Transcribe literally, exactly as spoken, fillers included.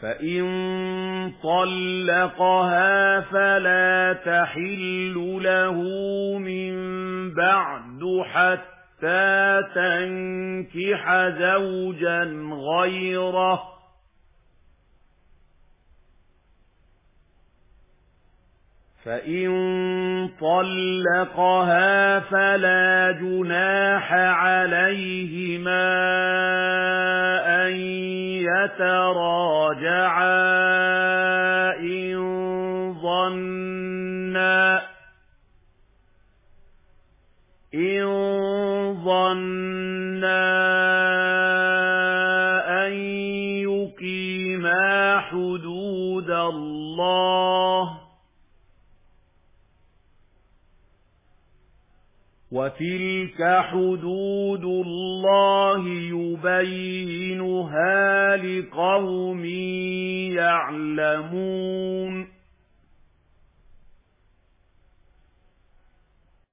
فإن طلقها فلا تحل له من بعد حتى تنكح زوجا غيره فإن طلقها فلا جناح عليهما أن يتراجعا إن ظنا إن ظنا أن يقيما حدود الله وتلك حدود الله يبينها لقوم يعلمون